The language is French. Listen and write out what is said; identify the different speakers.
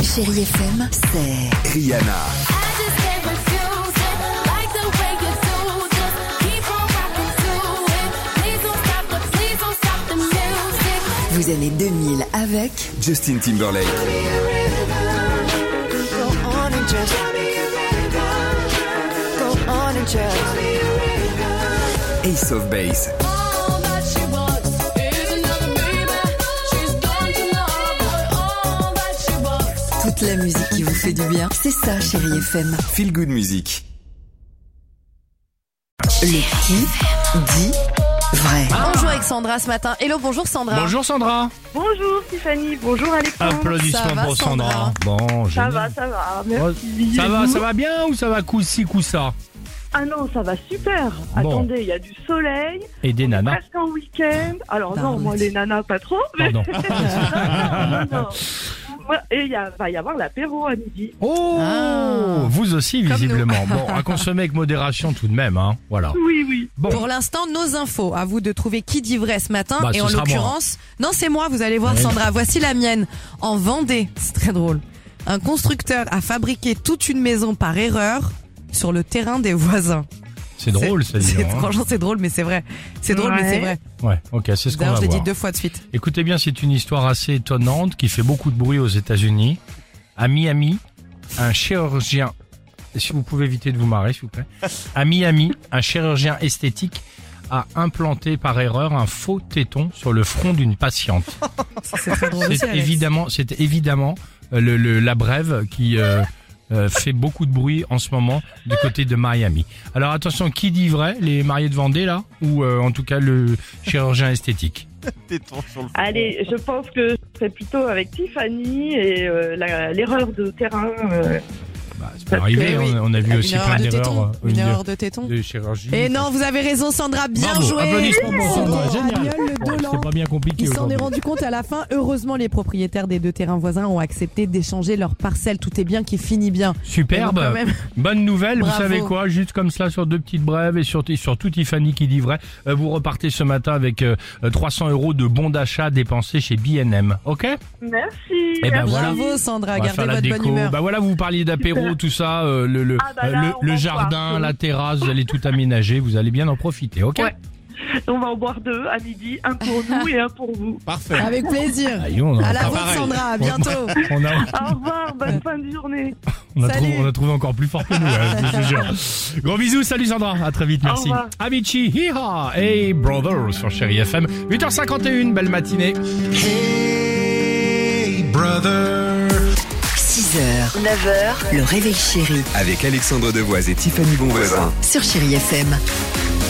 Speaker 1: Chérie FM, c'est
Speaker 2: Rihanna.
Speaker 1: Vous aimez 2000 avec
Speaker 2: Justin Timberlake. Ace of Base.
Speaker 1: toute la musique qui vous fait du bien. C'est ça, Chérie FM.
Speaker 2: Feel Good Music.
Speaker 1: Le qui dit vrai.
Speaker 3: On joue avec Sandra ce matin. Hello, bonjour Sandra.
Speaker 4: Bonjour Sandra.
Speaker 5: Bonjour Tiffany, bonjour Alexandre.
Speaker 4: Applaudissements
Speaker 3: Ça va,
Speaker 4: pour Sandra.
Speaker 3: Sandra
Speaker 4: Bon,
Speaker 5: Ça
Speaker 4: génial.
Speaker 5: va, merci.
Speaker 4: Ça va bien ou ça va coup-ci, coup-ça?
Speaker 5: Ah non, ça va super.
Speaker 4: Bon.
Speaker 5: Attendez, il y a du soleil,
Speaker 4: Et des nanas.
Speaker 5: presque en week-end. Alors non,
Speaker 1: Pardon.
Speaker 5: moi les nanas pas trop. Mais...
Speaker 4: Pardon.
Speaker 5: non. Et il va y avoir l'apéro à midi.
Speaker 4: Oh,
Speaker 3: Ah.
Speaker 4: vous aussi
Speaker 3: Comme
Speaker 4: visiblement. Bon, à consommer avec modération tout de même, hein. Voilà.
Speaker 5: Oui.
Speaker 4: Bon.
Speaker 3: Pour l'instant, nos infos. À vous de trouver qui dit vrai ce matin.
Speaker 4: Bah,
Speaker 3: et
Speaker 4: ce
Speaker 3: en
Speaker 4: sera
Speaker 3: l'occurrence, non, c'est moi. Vous allez voir,
Speaker 4: Oui.
Speaker 3: Sandra. Voici la mienne. En Vendée, c'est très drôle. Un constructeur a fabriqué toute une maison par erreur sur le terrain des voisins.
Speaker 4: C'est drôle, ça dit. Hein.
Speaker 3: Franchement, c'est drôle, mais c'est vrai. C'est drôle, mais
Speaker 5: Ouais.
Speaker 3: c'est vrai.
Speaker 4: Ouais, ok, c'est ce qu'on
Speaker 3: D'ailleurs,
Speaker 4: va
Speaker 3: je l'ai dit
Speaker 4: voir.
Speaker 3: 2 fois de suite.
Speaker 4: Écoutez bien, c'est une histoire assez étonnante qui fait beaucoup de bruit aux États-Unis. À Miami, un chirurgien, si vous pouvez éviter de vous marrer, s'il vous plaît. À Miami, un chirurgien esthétique a implanté par erreur un faux téton sur le front d'une patiente.
Speaker 3: C'est très drôle. aussi,
Speaker 4: C'est
Speaker 3: Alex.
Speaker 4: évidemment la brève qui fait beaucoup de bruit en ce moment du côté de Miami. Alors attention, qui dit vrai, les mariés de Vendée là, ou en tout cas le chirurgien esthétique?
Speaker 5: Allez, je pense que c'est plutôt avec Tiffany et l'erreur de terrain.
Speaker 4: Bah, ça peut arriver,
Speaker 3: que oui.
Speaker 4: on a vu aussi
Speaker 3: Une erreur
Speaker 4: plein
Speaker 3: de
Speaker 4: d'erreurs.
Speaker 3: téton. Une erreur de téton.
Speaker 4: de chirurgie.
Speaker 3: Et non, vous avez raison, Sandra, bien
Speaker 4: Bravo,
Speaker 3: joué.
Speaker 4: applaudissements pour Sandra, génial.
Speaker 3: Agnol, le
Speaker 4: Bon,
Speaker 3: Dolan.
Speaker 4: c'était pas bien compliqué
Speaker 3: Il s'en est
Speaker 4: aujourd'hui.
Speaker 3: rendu compte à la fin. Heureusement, les propriétaires des 2 terrains voisins ont accepté d'échanger leurs parcelles. Tout est bien qui finit bien.
Speaker 4: Superbe,
Speaker 3: Donc, quand même.
Speaker 4: bonne nouvelle,
Speaker 3: Bravo.
Speaker 4: vous savez quoi, juste comme cela sur 2 petites brèves et surtout Tiffany qui dit vrai, vous repartez ce matin avec 300 € de bons d'achat dépensés chez B&M, ok?
Speaker 5: Merci.
Speaker 4: Eh ben voilà.
Speaker 3: Bravo, Sandra.
Speaker 4: On va
Speaker 3: Gardez
Speaker 4: faire la
Speaker 3: votre bonne
Speaker 4: déco.
Speaker 3: humeur.
Speaker 4: Bah voilà, vous parliez d'apéro,
Speaker 5: Super.
Speaker 4: tout ça,
Speaker 5: Ah bah là, on va
Speaker 4: le
Speaker 5: en
Speaker 4: jardin,
Speaker 5: boire.
Speaker 4: la terrasse, vous allez tout aménager, vous allez bien en profiter, ok?
Speaker 5: Ouais. On va en boire 2 à midi, un pour nous et un pour vous.
Speaker 4: Parfait.
Speaker 3: Avec plaisir.
Speaker 4: Ah, on a-
Speaker 3: À la
Speaker 4: pas
Speaker 3: vôtre,
Speaker 4: pareil.
Speaker 3: Sandra. À bientôt.
Speaker 4: On a,
Speaker 5: Au revoir, bonne fin de journée.
Speaker 3: Salut.
Speaker 4: on a trouvé encore plus fort que nous, je vous jure. Gros bisous, salut Sandra, à très vite, merci.
Speaker 5: revoir.
Speaker 4: Avicii, Hiha et Brothers sur Chérie FM, 8h51, belle matinée.
Speaker 1: 6h, 9h, le réveil chéri
Speaker 2: Avec Alexandre Devoise et Tiffany Bonvoisin.
Speaker 1: sur Chérie FM.